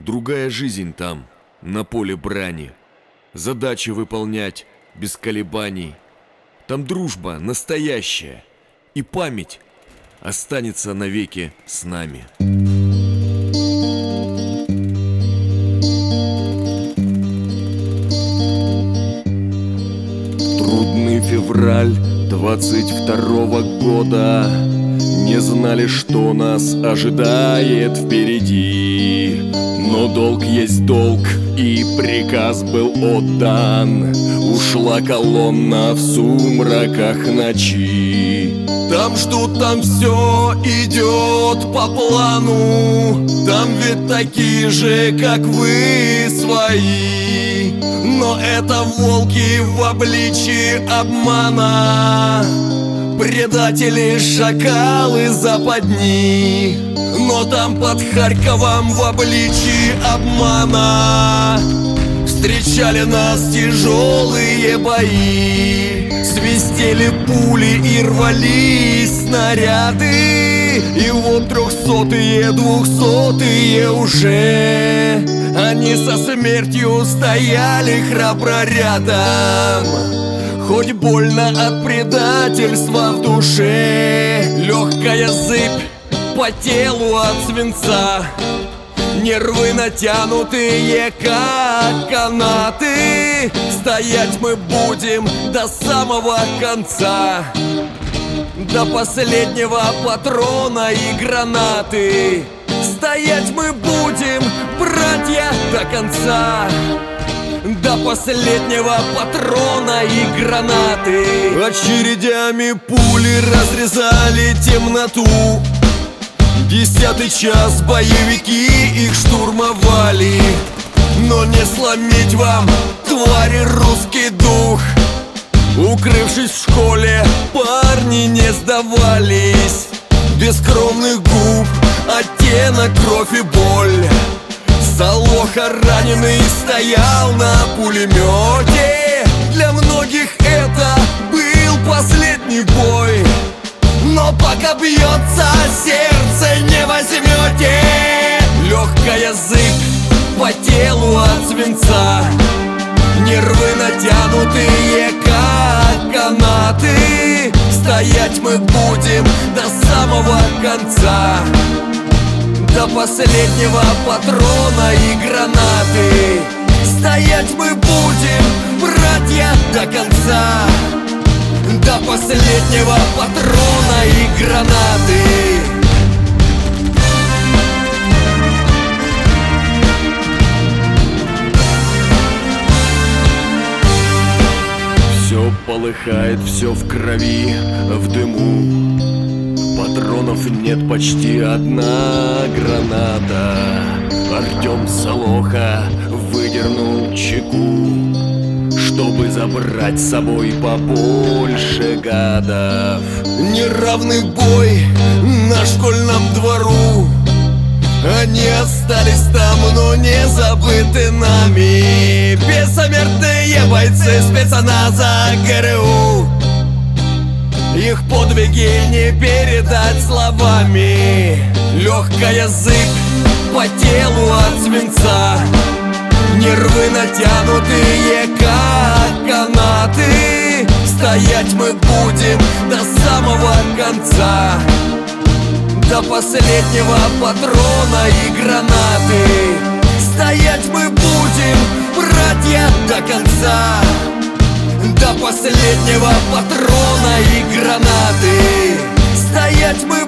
Другая жизнь там, на поле брани. Задачи выполнять без колебаний. Там дружба настоящая, и память останется навеки с нами. Трудный февраль 22-го года. Не знали, что нас ожидает впереди. Но долг есть долг, и приказ был отдан. Ушла колонна в сумраках ночи. Там ждут, там все идет по плану. Там ведь такие же, как вы, свои. Но это волки в обличии обмана, предатели, шакалы, западни. Но там под Харьковом в обличии обмана встречали нас тяжелые бои. Свистели пули и рвались снаряды. И вот 300-е, 200-е уже, они со смертью стояли храбро рядом. Хоть больно от предательства в душе, легкая зыбь по телу от свинца, нервы натянутые, как канаты. Стоять мы будем до самого конца, до последнего патрона и гранаты. Стоять мы будем, братья, до конца, до последнего патрона и гранаты. Очередями пули разрезали темноту. 10-й час боевики их штурмовали. Но не сломить вам, твари, русский дух. Укрывшись в школе, парни не сдавались. Без кровных губ оттенок, кровь и боль. Солоха раненый стоял на пулемете. Для многих это был последний бой. Но пока бьется сердце, не возьмете. Легкая зыбь по телу от свинца, нервы натянутые, как канаты. Стоять мы будем до самого конца, до последнего патрона и гранаты. Стоять мы будем, братья, до конца, до последнего патрона и гранаты. Все полыхает, все в крови, в дыму. Патронов нет, почти одна граната. Артем Солоха выдернул чеку, чтобы забрать с собой побольше гадов. Неравный бой на школьном двору. Они остались там, но не забыты нами. Бессмертные бойцы спецназа ГРУ. Их подвиги не передать словами. Легкая зыбь по телу от свинца, нервы натянутые, как канаты. Стоять мы будем до самого конца, до последнего патрона и гранаты. Стоять мы будем, братья, до конца, до последнего патрона и гранаты. Стоять мы